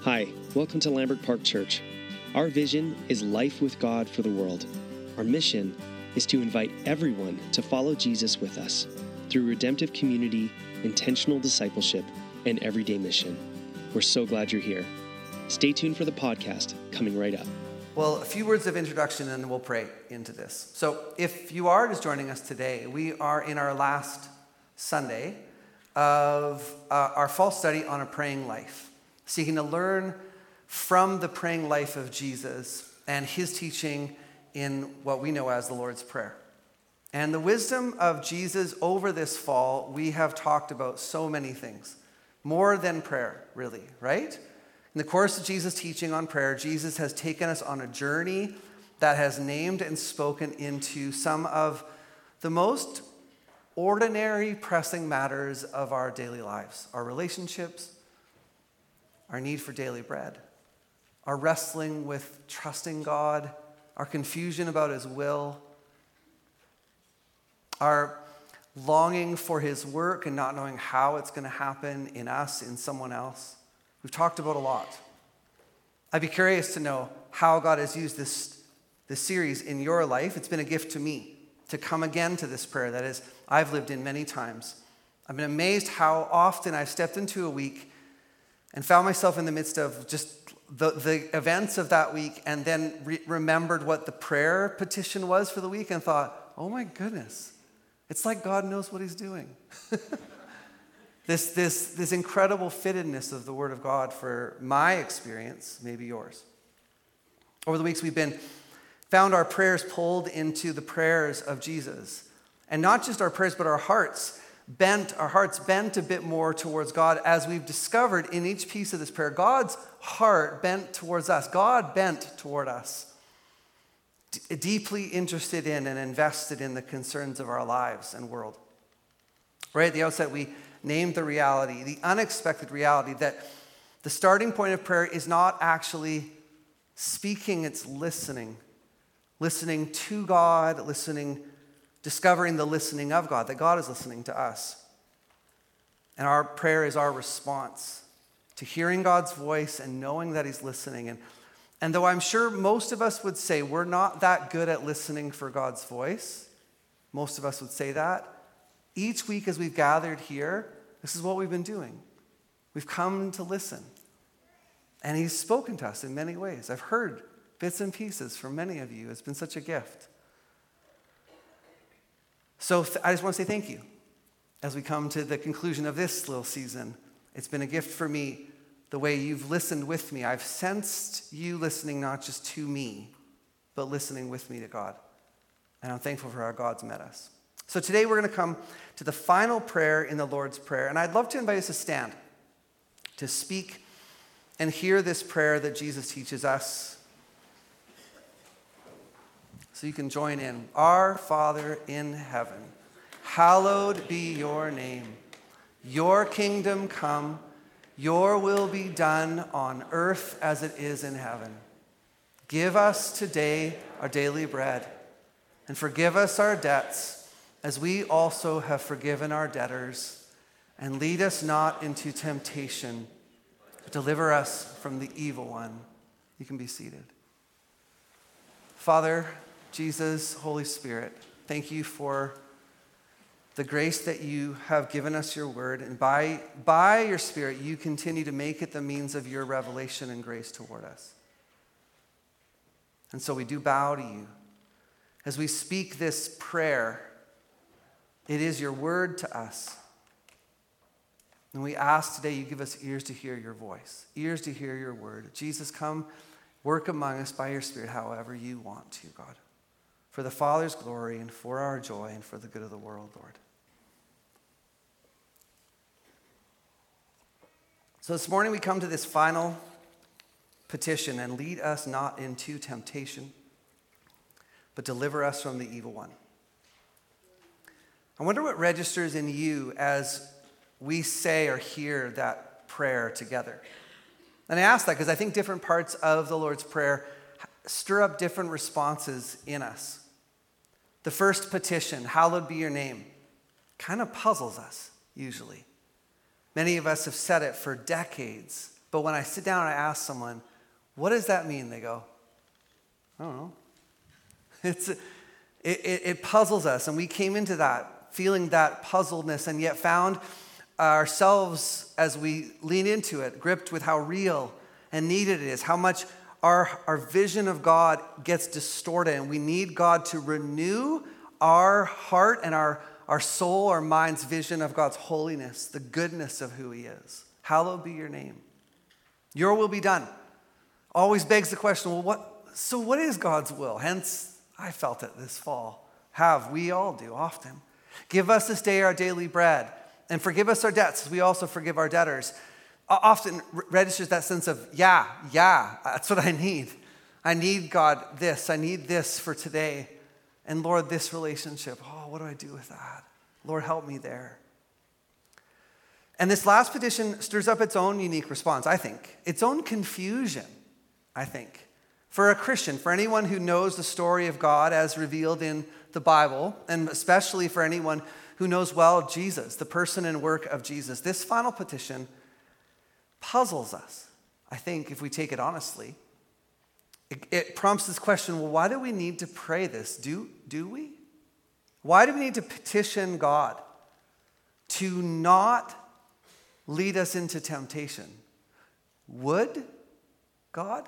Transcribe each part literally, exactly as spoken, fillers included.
Hi, welcome to Lambert Park Church. Our vision is life with God for the world. Our mission is to invite everyone to follow Jesus with us through redemptive community, intentional discipleship, and everyday mission. We're so glad you're here. Stay tuned for the podcast coming right up. Well, a few words of introduction and then we'll pray into this. So if you are just joining us today, we are in our last Sunday of uh, our fall study on a praying life, seeking to learn from the praying life of Jesus and his teaching in what we know as the Lord's Prayer. And the wisdom of Jesus over this fall, we have talked about so many things, more than prayer, really, right? In the course of Jesus' teaching on prayer, Jesus has taken us on a journey that has named and spoken into some of the most ordinary, pressing matters of our daily lives, our relationships, our need for daily bread, our wrestling with trusting God, our confusion about his will, our longing for his work and not knowing how it's going to happen in us, in someone else. We've talked about a lot. I'd be curious to know how God has used this, this series in your life. It's been a gift to me to come again to this prayer that is, I've lived in many times. I've been amazed how often I've stepped into a week and found myself in the midst of just the, the events of that week and then re- remembered what the prayer petition was for the week and thought, oh my goodness, it's like God knows what he's doing. this, this, this incredible fittedness of the Word of God for my experience, maybe yours. Over the weeks we've been found our prayers pulled into the prayers of Jesus. And not just our prayers, but our hearts bent, our hearts bent a bit more towards God as we've discovered in each piece of this prayer. God's heart bent towards us. God bent toward us. D- deeply interested in and invested in the concerns of our lives and world. Right at the outset, we named the reality, the unexpected reality that the starting point of prayer is not actually speaking, it's listening. Listening to God, listening, discovering the listening of God, that God is listening to us. And our prayer is our response to hearing God's voice and knowing that he's listening. And, and though I'm sure most of us would say we're not that good at listening for God's voice, most of us would say that, each week as we've gathered here, this is what we've been doing. We've come to listen. And he's spoken to us in many ways. I've heard bits and pieces from many of you. It's been such a gift. So th- I just want to say thank you as we come to the conclusion of this little season. It's been a gift for me, the way you've listened with me. I've sensed you listening not just to me, but listening with me to God. And I'm thankful for how God's met us. So today we're going to come to the final prayer in the Lord's Prayer. And I'd love to invite us to stand, to speak and hear this prayer that Jesus teaches us. So you can join in. Our Father in heaven, hallowed be your name. Your kingdom come, your will be done on earth as it is in heaven. Give us today our daily bread, and forgive us our debts, as we also have forgiven our debtors. And lead us not into temptation, but deliver us from the evil one. You can be seated. Father, Jesus, Holy Spirit, thank you for the grace that you have given us your word. And by, by your Spirit, you continue to make it the means of your revelation and grace toward us. And so we do bow to you. As we speak this prayer, it is your word to us. And we ask today you give us ears to hear your voice, ears to hear your word. Jesus, come work among us by your Spirit however you want to, God. For the Father's glory and for our joy and for the good of the world, Lord. So this morning we come to this final petition, and lead us not into temptation, but deliver us from the evil one. I wonder what registers in you as we say or hear that prayer together. And I ask that because I think different parts of the Lord's Prayer stir up different responses in us. The first petition, hallowed be your name, kind of puzzles us, usually. Many of us have said it for decades, But when I sit down and I ask someone, what does that mean? They go, I don't know. It's, it, it, it puzzles us. And we came into that, feeling that puzzledness, and yet found ourselves as we lean into it, gripped with how real and needed it is, how much our, our vision of God gets distorted. And we need God to renew our heart and our, our soul, our mind's vision of God's holiness, the goodness of who he is. Hallowed be your name. Your will be done. Always begs the question, well, what, so what is God's will? Hence, I felt it this fall. Have, we all do often. Give us this day our daily bread, and forgive us our debts as we also forgive our debtors. Often registers that sense of, yeah, yeah, that's what I need. I need God this. I need this for today. And Lord, this relationship, oh, what do I do with that? Lord, help me there. And this last petition stirs up its own unique response, I think. Its own confusion, I think. For a Christian, for anyone who knows the story of God as revealed in the Bible, and especially for anyone who knows well Jesus, the person and work of Jesus, this final petition puzzles us, I think, if we take it honestly. It, it prompts this question, well, why do we need to pray this? Do, do we? Why do we need to petition God to not lead us into temptation? Would God?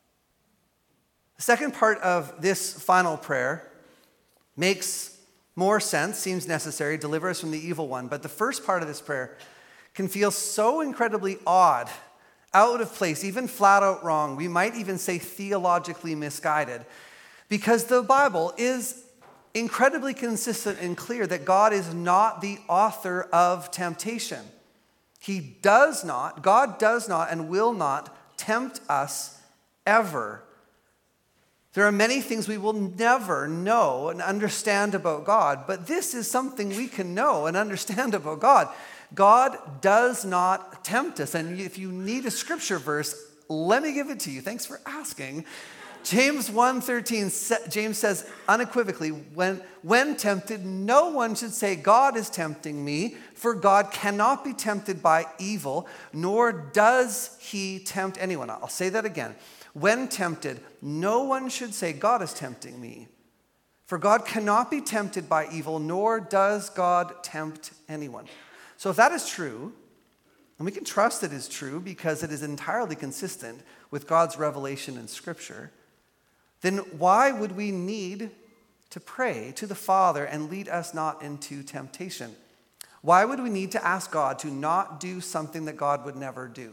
The second part of this final prayer makes more sense, seems necessary, deliver us from the evil one. But the first part of this prayer can feel so incredibly odd, out of place, even flat out wrong. We might even say theologically misguided, because the Bible is incredibly consistent and clear that God is not the author of temptation. He does not, God does not and will not tempt us ever. There are many things we will never know and understand about God, but this is something we can know and understand about God. God does not tempt us. And if you need a scripture verse, let me give it to you. Thanks for asking. James one thirteen, James says unequivocally, when, when tempted, no one should say, God is tempting me, for God cannot be tempted by evil, nor does he tempt anyone. I'll say that again. When tempted, no one should say, God is tempting me. For God cannot be tempted by evil, nor does God tempt anyone. So if that is true, and we can trust it is true because it is entirely consistent with God's revelation in Scripture, then why would we need to pray to the Father and lead us not into temptation? Why would we need to ask God to not do something that God would never do?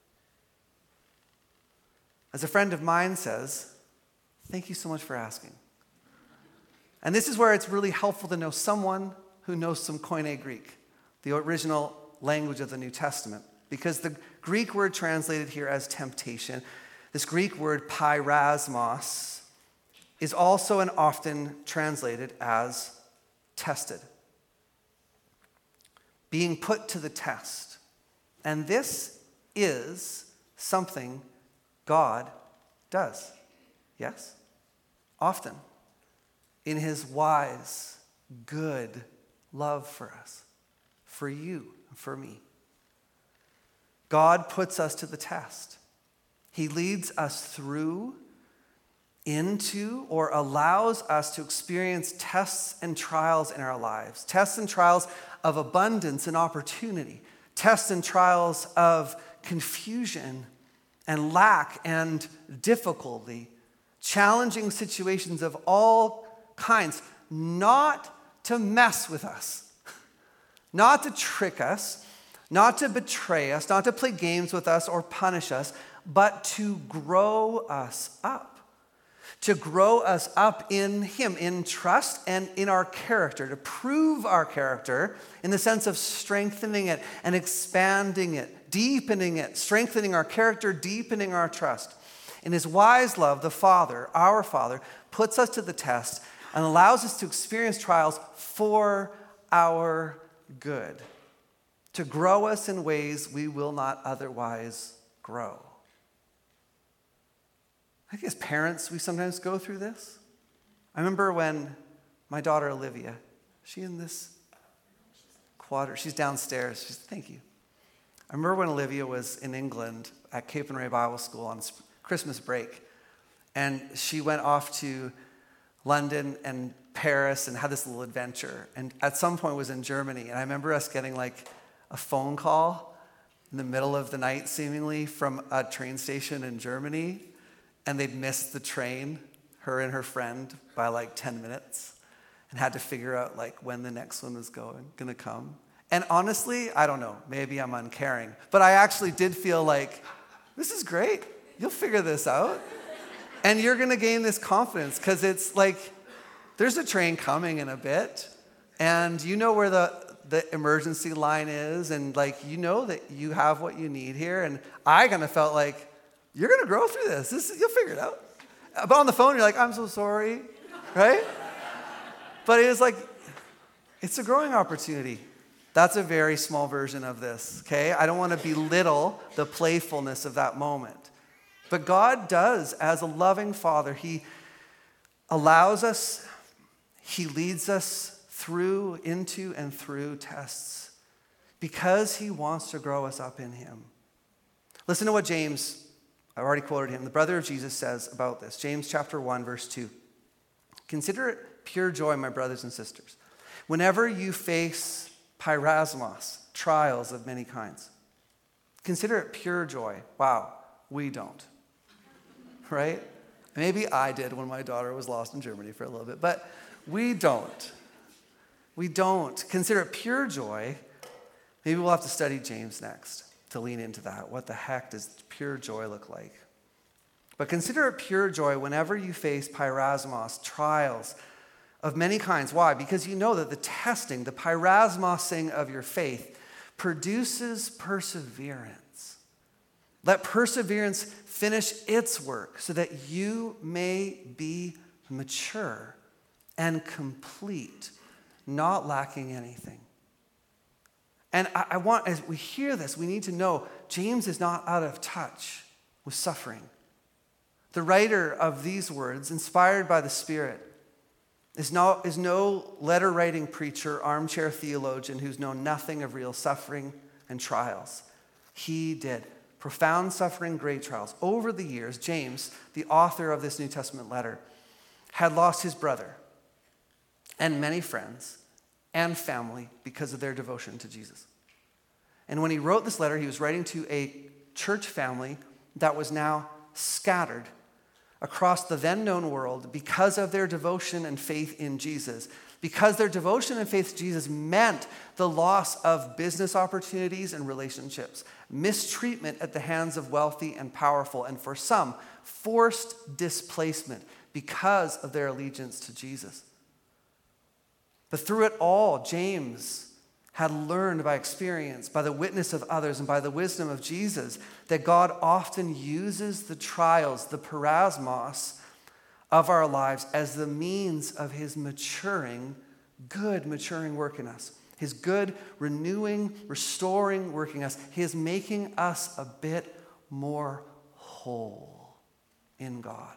As a friend of mine says, thank you so much for asking. And this is where it's really helpful to know someone who knows some Koine Greek, the original language of the New Testament, because the Greek word translated here as temptation, this Greek word pyrasmos, is also and often translated as tested, being put to the test. And this is something God does. Yes? Often. In his wise, good love for us, for you, for me. God puts us to the test. He leads us through, into, or allows us to experience tests and trials in our lives. Tests and trials of abundance and opportunity. Tests and trials of confusion and lack and difficulty, challenging situations of all kinds, not to mess with us, not to trick us, not to betray us, not to play games with us or punish us, but to grow us up, to grow us up in him, in trust and in our character, to prove our character in the sense of strengthening it and expanding it, deepening it, strengthening our character, deepening our trust. In his wise love, the Father, our Father, puts us to the test and allows us to experience trials for our good, to grow us in ways we will not otherwise grow. I think as parents, we sometimes go through this. I remember when my daughter Olivia, is she in this quadrant? She's downstairs. She's, thank you. I remember when Olivia was in England at Cape and Ray Bible School on Christmas break, and she went off to London and Paris and had this little adventure, and at some point was in Germany. And I remember us getting like a phone call in the middle of the night, seemingly, from a train station in Germany, and they'd missed the train, her and her friend, by like ten minutes, and had to figure out like when the next one was going gonna come. And honestly, I don't know, maybe I'm uncaring, but I actually did feel like, this is great, you'll figure this out. And you're gonna gain this confidence, because it's like, there's a train coming in a bit, and you know where the, the emergency line is, and like, you know that you have what you need here. And I kind of felt like, you're gonna grow through this, this you'll figure it out. But on the phone, you're like, I'm so sorry, right? But it was like, it's a growing opportunity. That's a very small version of this, okay? I don't want to belittle the playfulness of that moment. But God does, as a loving Father, He allows us, He leads us through, into, and through tests because He wants to grow us up in Him. Listen to what James, I've already quoted him, the brother of Jesus, says about this. James chapter one, verse two. Consider it pure joy, my brothers and sisters, whenever you face pyrasmos, trials of many kinds. Consider it pure joy. Wow, we don't. Right? Maybe I did when my daughter was lost in Germany for a little bit, but we don't. We don't. Consider it pure joy. Maybe we'll have to study James next to lean into that. What the heck does pure joy look like? But consider it pure joy whenever you face pyrasmos, trials of many kinds. Why? Because you know that the testing, the pyrasmosing of your faith produces perseverance. Let perseverance finish its work so that you may be mature and complete, not lacking anything. And I, I want, as we hear this, we need to know James is not out of touch with suffering. The writer of these words, inspired by the Spirit, is no, is no letter-writing preacher, armchair theologian who's known nothing of real suffering and trials. He did. Profound suffering, great trials. Over the years, James, the author of this New Testament letter, had lost his brother and many friends and family because of their devotion to Jesus. And when he wrote this letter, he was writing to a church family that was now scattered across the then known world because of their devotion and faith in Jesus. Because their devotion and faith in Jesus meant the loss of business opportunities and relationships, mistreatment at the hands of wealthy and powerful, and for some, forced displacement because of their allegiance to Jesus. But through it all, James had learned by experience, by the witness of others, and by the wisdom of Jesus, that God often uses the trials, the parasmos of our lives as the means of His maturing, good maturing work in us. His good, renewing, restoring work in us. His making us a bit more whole in God.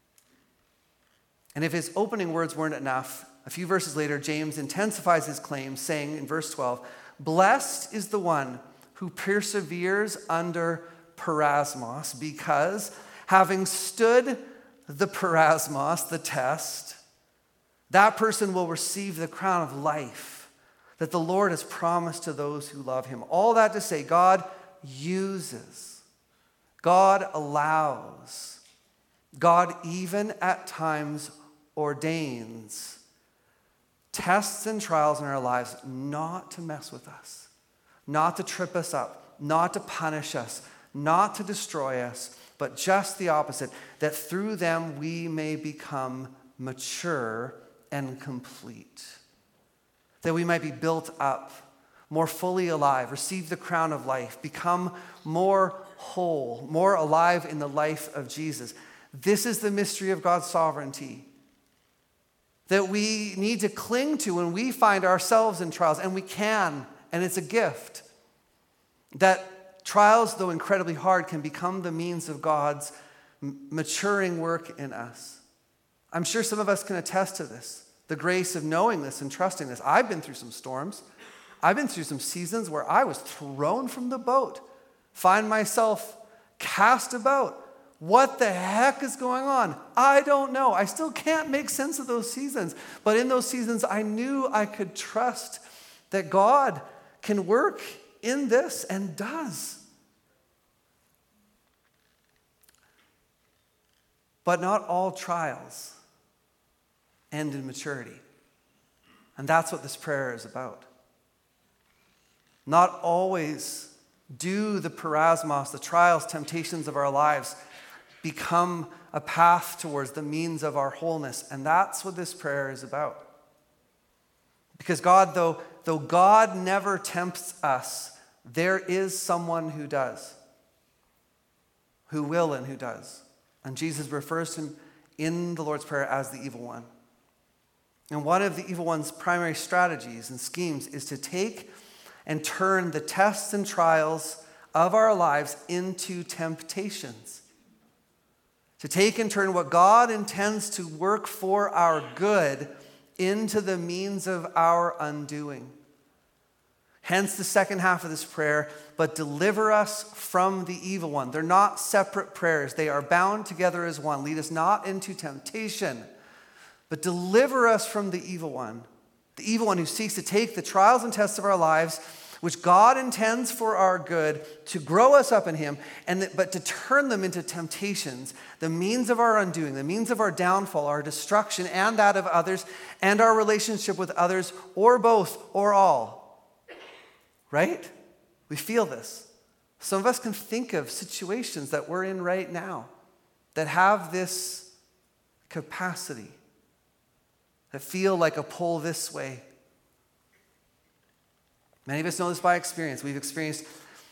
And if his opening words weren't enough, a few verses later, James intensifies his claim, saying in verse twelve, "Blessed is the one who perseveres under parasmos, because having stood the parasmos, the test, that person will receive the crown of life that the Lord has promised to those who love Him." All that to say, God uses, God allows, God even at times ordains tests and trials in our lives not to mess with us, not to trip us up, not to punish us, not to destroy us, but just the opposite, that through them we may become mature and complete, that we might be built up, more fully alive, receive the crown of life, become more whole, more alive in the life of Jesus. This is the mystery of God's sovereignty that we need to cling to when we find ourselves in trials, and we can, and it's a gift. That trials, though incredibly hard, can become the means of God's maturing work in us. I'm sure some of us can attest to this, the grace of knowing this and trusting this. I've been through some storms. I've been through some seasons where I was thrown from the boat, find myself cast about. What the heck is going on? I don't know. I still can't make sense of those seasons. But in those seasons, I knew I could trust that God can work in this and does. But not all trials end in maturity. And that's what this prayer is about. Not always do the parasmos, the trials, temptations of our lives, become a path towards the means of our wholeness. And that's what this prayer is about. Because God, though, though God never tempts us, there is someone who does, who will and who does. And Jesus refers to him in the Lord's Prayer as the evil one. And one of the evil one's primary strategies and schemes is to take and turn the tests and trials of our lives into temptations. To take and turn what God intends to work for our good into the means of our undoing. Hence the second half of this prayer, but deliver us from the evil one. They're not separate prayers. They are bound together as one. Lead us not into temptation, but deliver us from the evil one. The evil one who seeks to take the trials and tests of our lives, which God intends for our good, to grow us up in him, and that, but to turn them into temptations, the means of our undoing, the means of our downfall, our destruction, and that of others, and our relationship with others, or both, or all. Right? We feel this. Some of us can think of situations that we're in right now that have this capacity, that feel like a pull this way. Many of us know this by experience. We've experienced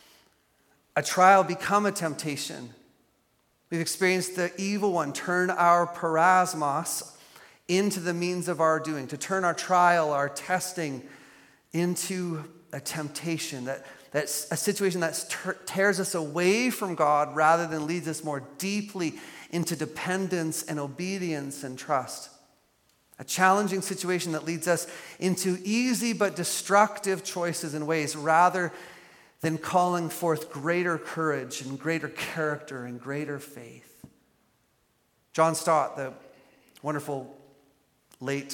a trial become a temptation. We've experienced the evil one turn our parasmos into the means of our doing, to turn our trial, our testing, into a temptation, that, that's a situation that ter- tears us away from God rather than leads us more deeply into dependence and obedience and trust. A challenging situation that leads us into easy but destructive choices and ways rather than calling forth greater courage and greater character and greater faith. John Stott, the wonderful late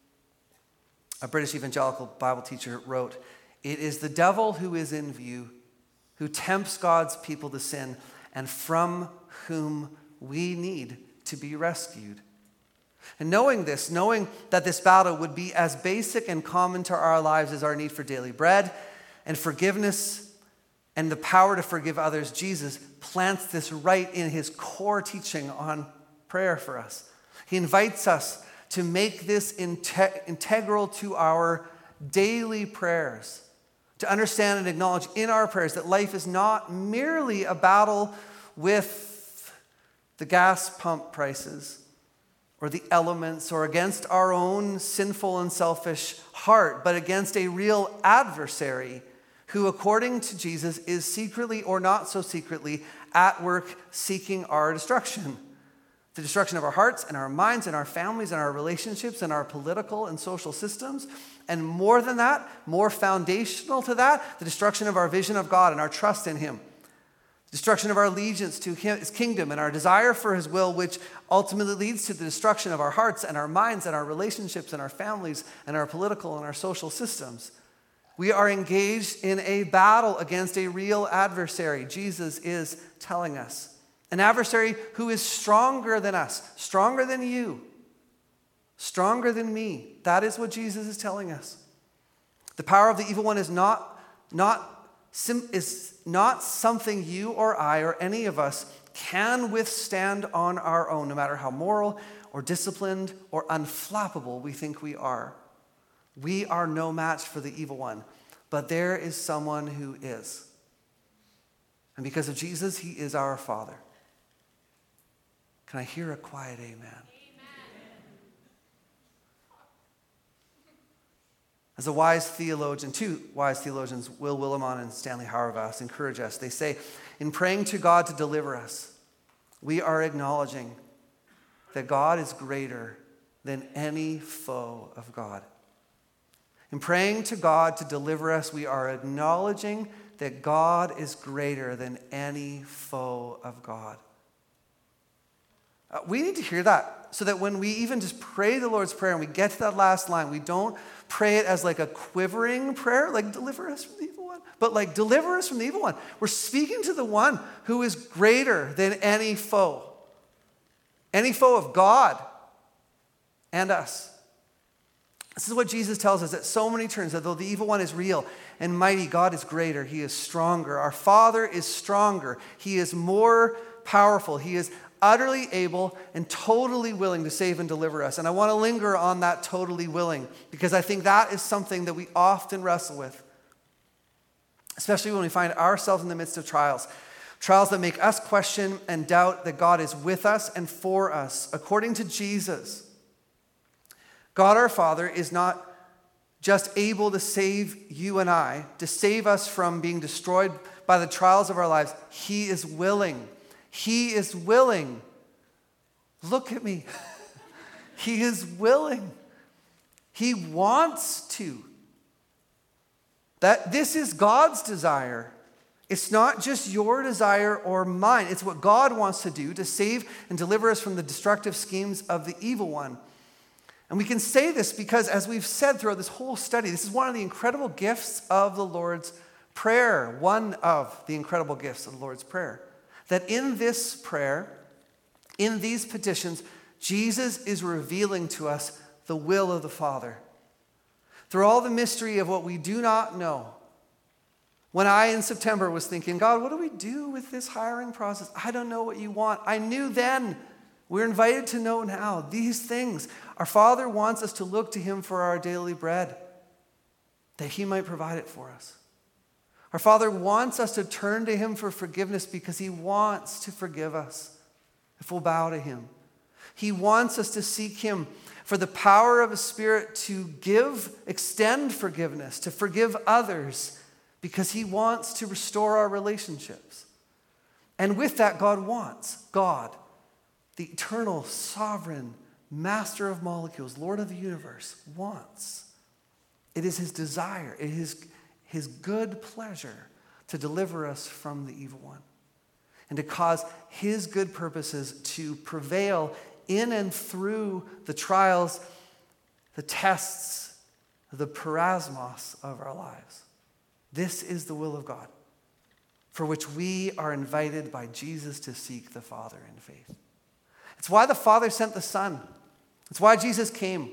a British evangelical Bible teacher, wrote, "It is the devil who is in view, who tempts God's people to sin, and from whom we need to be rescued." And knowing this, knowing that this battle would be as basic and common to our lives as our need for daily bread and forgiveness and the power to forgive others, Jesus plants this right in his core teaching on prayer for us. He invites us to make this inte- integral to our daily prayers, to understand and acknowledge in our prayers that life is not merely a battle with the gas pump prices or the elements, or against our own sinful and selfish heart, but against a real adversary who, according to Jesus, is secretly or not so secretly at work seeking our destruction. The destruction of our hearts and our minds and our families and our relationships and our political and social systems. And more than that, more foundational to that, the destruction of our vision of God and our trust in him. Destruction of our allegiance to his kingdom and our desire for his will, which ultimately leads to the destruction of our hearts and our minds and our relationships and our families and our political and our social systems. We are engaged in a battle against a real adversary, Jesus is telling us. An adversary who is stronger than us, stronger than you, stronger than me. That is what Jesus is telling us. The power of the evil one is not, not is not something you or I or any of us can withstand on our own, no matter how moral or disciplined or unflappable we think we are. We are no match for the evil one, but there is someone who is. And because of Jesus, he is our Father. Can I hear a quiet amen? As a wise theologian, two wise theologians, Will Willimon and Stanley Hauerwas, encourage us. They say, in praying to God to deliver us, we are acknowledging that God is greater than any foe of God. In praying to God to deliver us, we are acknowledging that God is greater than any foe of God. Uh, we need to hear that so that when we even just pray the Lord's Prayer and we get to that last line, we don't pray it as like a quivering prayer, like deliver us from the evil one, but like deliver us from the evil one. We're speaking to the one who is greater than any foe, any foe of God and us. This is what Jesus tells us at so many turns, that though the evil one is real and mighty, God is greater. He is stronger. Our Father is stronger. He is more powerful. He is utterly able and totally willing to save and deliver us. And I want to linger on that totally willing, because I think that is something that we often wrestle with, especially when we find ourselves in the midst of trials. Trials that make us question and doubt that God is with us and for us. According to Jesus, God our Father is not just able to save you and I, to save us from being destroyed by the trials of our lives. He is willing. He is willing. Look at me. He is willing. He wants to. That this is God's desire. It's not just your desire or mine. It's what God wants to do to save and deliver us from the destructive schemes of the evil one. And we can say this because, as we've said throughout this whole study, this is one of the incredible gifts of the Lord's Prayer. One of the incredible gifts of the Lord's Prayer. That in this prayer, in these petitions, Jesus is revealing to us the will of the Father. Through all the mystery of what we do not know. When I, in September, was thinking, God, what do we do with this hiring process? I don't know what you want. I knew then. We're invited to know now these things. Our Father wants us to look to him for our daily bread, that he might provide it for us. Our Father wants us to turn to him for forgiveness because he wants to forgive us if we'll bow to him. He wants us to seek him for the power of his Spirit to give, extend forgiveness, to forgive others, because he wants to restore our relationships. And with that, God wants, God, the eternal, sovereign, master of molecules, Lord of the universe, wants. It is his desire, it is his good pleasure to deliver us from the evil one and to cause his good purposes to prevail in and through the trials, the tests, the parasmos of our lives. This is the will of God, for which we are invited by Jesus to seek the Father in faith. It's why the Father sent the Son. It's why Jesus came.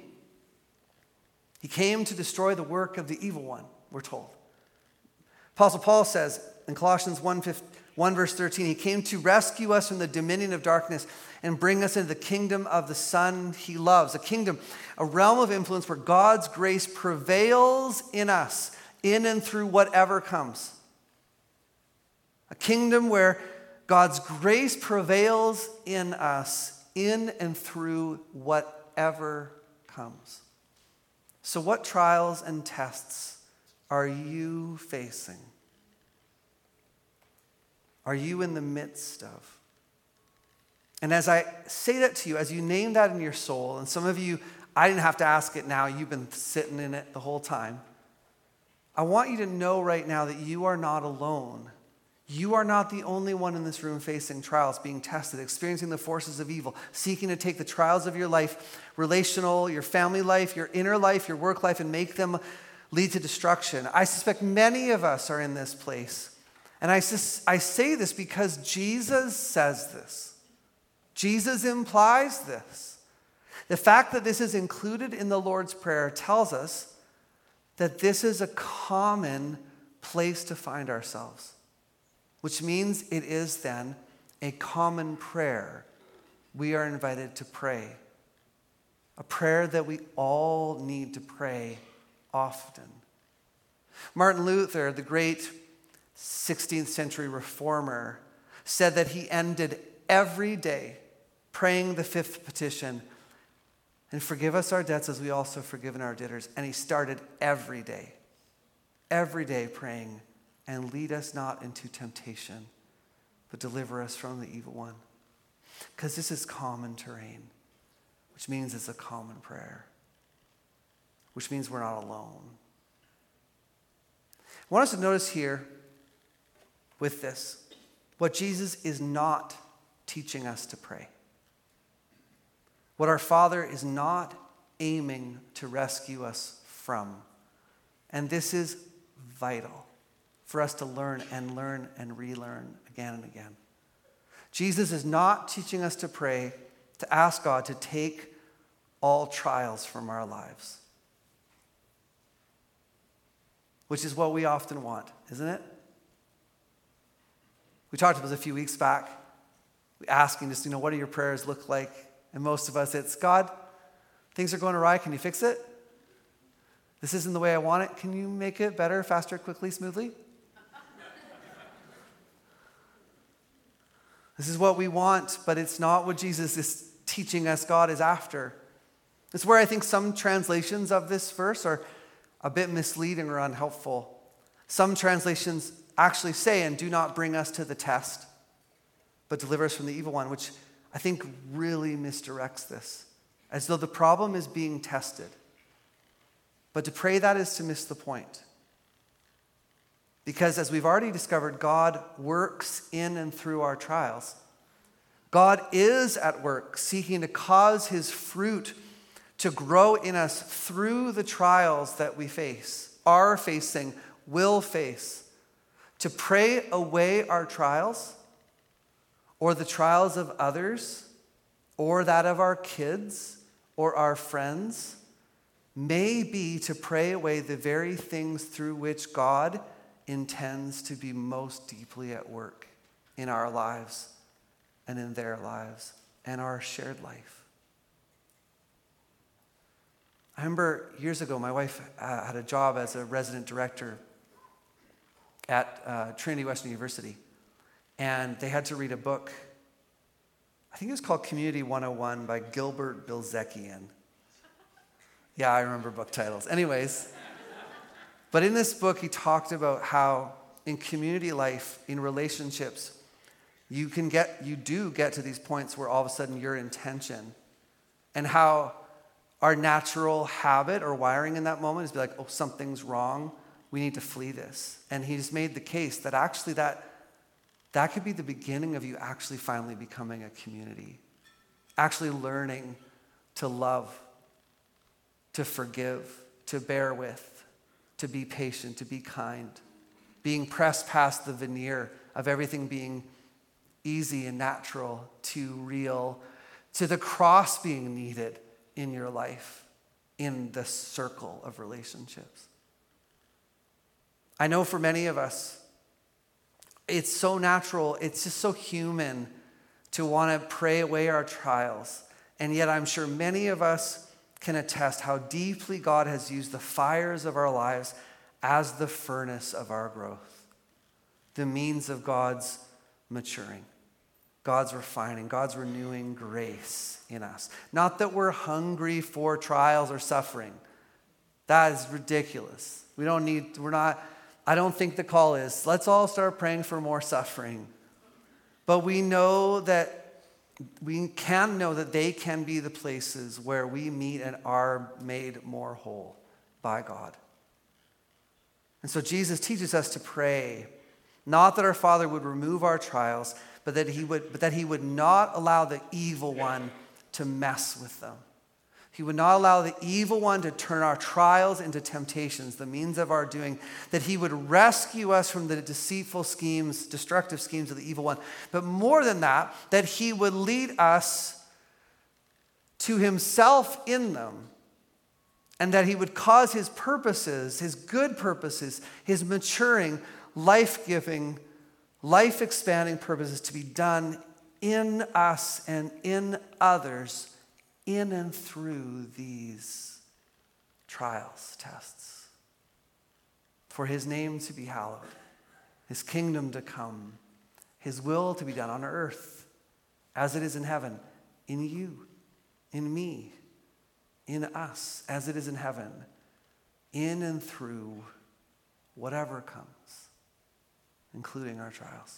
He came to destroy the work of the evil one, we're told. Apostle Paul says in Colossians one, verse thirteen, he came to rescue us from the dominion of darkness and bring us into the kingdom of the Son he loves. A kingdom, a realm of influence where God's grace prevails in us, in and through whatever comes. A kingdom where God's grace prevails in us, in and through whatever comes. So what trials and tests are you facing? Are you in the midst of? And as I say that to you, as you name that in your soul, and some of you, I didn't have to ask it now, you've been sitting in it the whole time. I want you to know right now that you are not alone. You are not the only one in this room facing trials, being tested, experiencing the forces of evil, seeking to take the trials of your life, relational, your family life, your inner life, your work life, and make them lead to destruction. I suspect many of us are in this place. And I, sus- I say this because Jesus says this. Jesus implies this. The fact that this is included in the Lord's Prayer tells us that this is a common place to find ourselves, which means it is then a common prayer we are invited to pray, a prayer that we all need to pray often. Martin Luther, the great sixteenth century reformer, said that he ended every day praying the fifth petition, and forgive us our debts as we also forgiven our debtors. And he started every day, every day praying, and lead us not into temptation, but deliver us from the evil one. Because this is common terrain, which means it's a common prayer, which means we're not alone. I want us to notice here with this what Jesus is not teaching us to pray. What our Father is not aiming to rescue us from. And this is vital for us to learn and learn and relearn again and again. Jesus is not teaching us to pray to ask God to take all trials from our lives, which is what we often want, isn't it? We talked about this a few weeks back, asking just, you know, what do your prayers look like? And most of us, it's, God, things are going awry, can you fix it? This isn't the way I want it, can you make it better, faster, quickly, smoothly? This is what we want, but it's not what Jesus is teaching us God is after. It's where I think some translations of this verse are a bit misleading or unhelpful. Some translations actually say, and do not bring us to the test, but deliver us from the evil one, which I think really misdirects this, as though the problem is being tested. But to pray that is to miss the point. Because as we've already discovered, God works in and through our trials. God is at work seeking to cause his fruit to grow in us through the trials that we face, are facing, will face. To pray away our trials, or the trials of others, or that of our kids, or our friends, may be to pray away the very things through which God intends to be most deeply at work in our lives and in their lives and our shared life. I remember years ago, my wife uh, had a job as a resident director at uh, Trinity Western University, and they had to read a book. I think it was called Community one oh one by Gilbert Bilzekian. Yeah, I remember book titles. Anyways, but in this book, he talked about how in community life, in relationships, you can get, you do get to these points where all of a sudden you're in tension, and how our natural habit or wiring in that moment is to be like, oh, something's wrong. We need to flee this. And he just made the case that actually that, that could be the beginning of you actually finally becoming a community, actually learning to love, to forgive, to bear with, to be patient, to be kind, being pressed past the veneer of everything being easy and natural to real, to the cross being needed in your life, in the circle of relationships. I know for many of us, it's so natural, it's just so human to want to pray away our trials. And yet I'm sure many of us can attest how deeply God has used the fires of our lives as the furnace of our growth, the means of God's maturing, God's refining, God's renewing grace in us. Not that we're hungry for trials or suffering. That is ridiculous. We don't need, we're not, I don't think the call is, let's all start praying for more suffering. But we know that, we can know that they can be the places where we meet and are made more whole by God. And so Jesus teaches us to pray, not that our Father would remove our trials, but that he would, but that he would not allow the evil one to mess with them. He would not allow the evil one to turn our trials into temptations, the means of our doing, that he would rescue us from the deceitful schemes, destructive schemes of the evil one. But more than that, that he would lead us to himself in them, and that he would cause his purposes, his good purposes, his maturing, life-giving, life-expanding purposes to be done in us and in others, in and through these trials, tests. For his name to be hallowed, his kingdom to come, his will to be done on earth as it is in heaven, in you, in me, in us, as it is in heaven, in and through whatever comes, including our trials.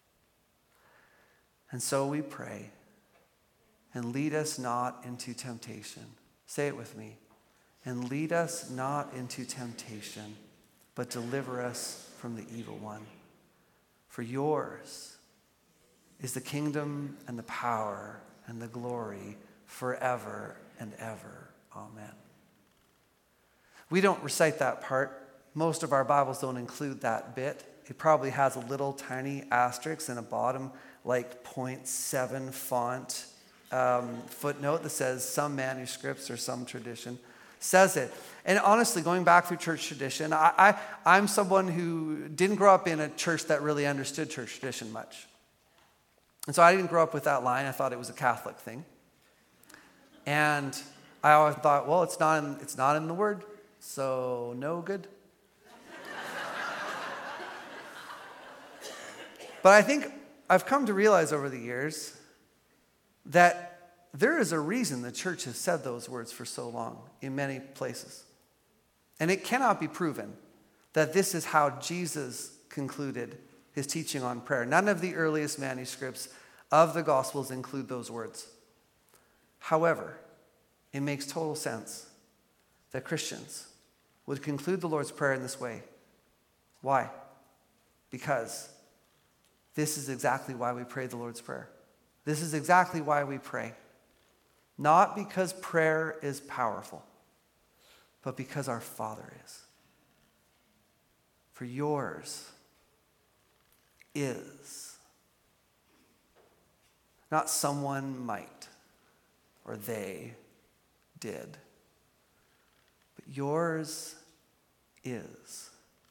And so we pray, and lead us not into temptation. Say it with me. And lead us not into temptation, but deliver us from the evil one. For yours is the kingdom and the power and the glory forever and ever. Amen. We don't recite that part. Most of our Bibles don't include that bit. It probably has a little tiny asterisk in a bottom, like point seven font um, footnote that says some manuscripts or some tradition says it. And honestly, going back through church tradition, I, I, I'm someone who didn't grow up in a church that really understood church tradition much. And so I didn't grow up with that line. I thought it was a Catholic thing. And I always thought, well, it's not in, it's not in the Word, so no good. But I think I've come to realize over the years that there is a reason the church has said those words for so long in many places. And it cannot be proven that this is how Jesus concluded his teaching on prayer. None of the earliest manuscripts of the Gospels include those words. However, it makes total sense that Christians would conclude the Lord's Prayer in this way. Why? Because this is exactly why we pray the Lord's Prayer. This is exactly why we pray. Not because prayer is powerful, but because our Father is. For yours is. Not someone might, or they did, but yours is.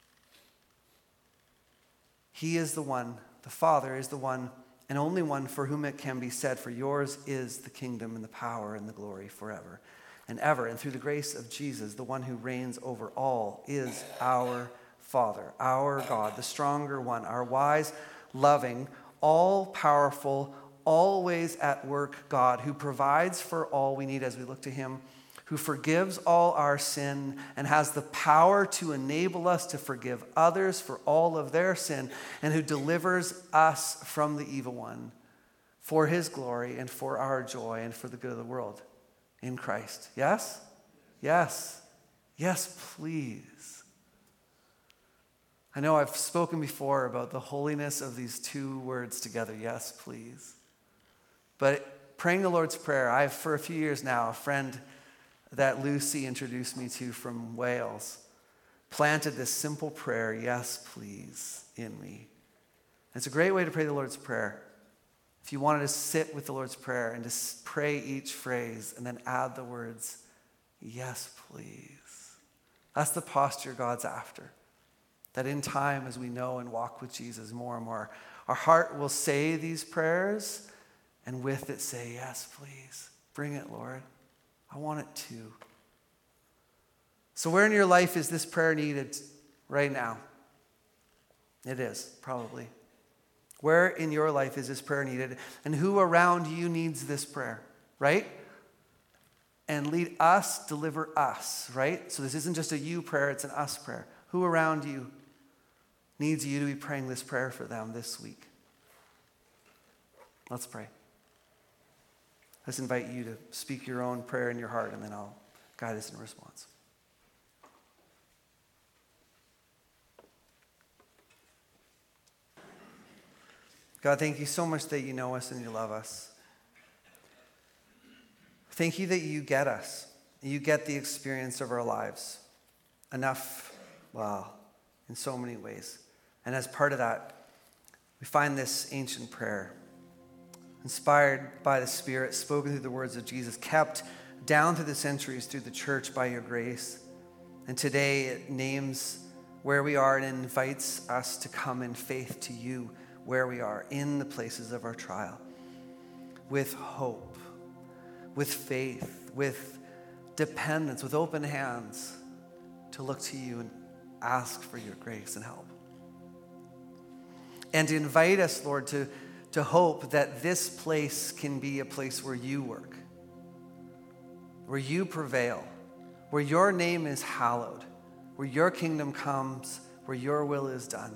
He is the one, the Father is the one and only one for whom it can be said, for yours is the kingdom and the power and the glory forever and ever. And through the grace of Jesus, the one who reigns over all is our Father, our God, the stronger one, our wise, loving, all-powerful, always at work God, who provides for all we need as we look to him, who forgives all our sin and has the power to enable us to forgive others for all of their sin, and who delivers us from the evil one for his glory and for our joy and for the good of the world in Christ. Yes? Yes. Yes, please. I know I've spoken before about the holiness of these two words together. Yes, please. But praying the Lord's Prayer, I have for a few years now, a friend that Lucy introduced me to from Wales planted this simple prayer, yes, please, in me. And it's a great way to pray the Lord's Prayer. If you wanted to sit with the Lord's Prayer and just pray each phrase and then add the words, yes, please. That's the posture God's after. That in time, as we know and walk with Jesus more and more, our heart will say these prayers and with it say, yes, please. Bring it, Lord. I want it too. So where in your life is this prayer needed right now? It is, probably. Where in your life is this prayer needed? And who around you needs this prayer, right? And lead us, deliver us, right? So this isn't just a you prayer, it's an us prayer. Who around you needs you to be praying this prayer for them this week? Let's pray. Let's invite you to speak your own prayer in your heart, and then I'll guide us in response. God, thank you so much that you know us and you love us. Thank you that you get us. You get the experience of our lives. Enough, well, in so many ways. And as part of that, we find this ancient prayer, inspired by the Spirit, spoken through the words of Jesus, kept down through the centuries through the church by your grace. And today it names where we are and invites us to come in faith to you where we are in the places of our trial. With hope, with faith, with dependence, with open hands to look to you and ask for your grace and help. And to invite us, Lord, to to hope that this place can be a place where you work, where you prevail, where your name is hallowed, where your kingdom comes, where your will is done.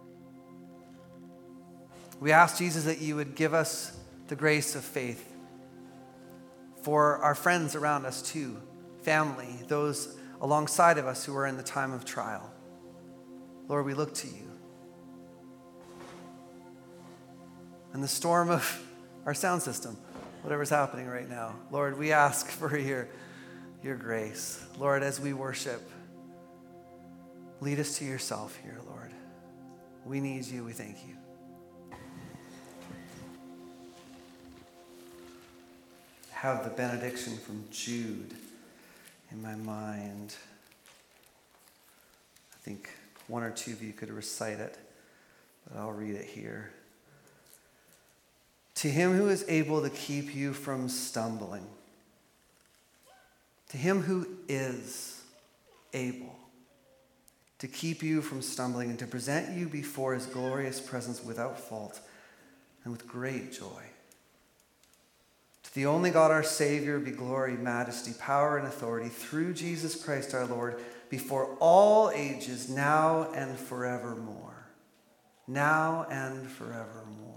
We ask, Jesus, that you would give us the grace of faith for our friends around us too, family, those alongside of us who are in the time of trial. Lord, we look to you. And the storm of our sound system, whatever's happening right now, Lord, we ask for your, your grace. Lord, as we worship, lead us to yourself here, Lord. We need you. We thank you. Have the benediction from Jude in my mind. I think one or two of you could recite it, but I'll read it here. To him who is able to keep you from stumbling, to him who is able to keep you from stumbling and to present you before his glorious presence without fault and with great joy. To the only God, our Savior, be glory, majesty, power, and authority through Jesus Christ our Lord, before all ages, now and forevermore. Now and forevermore.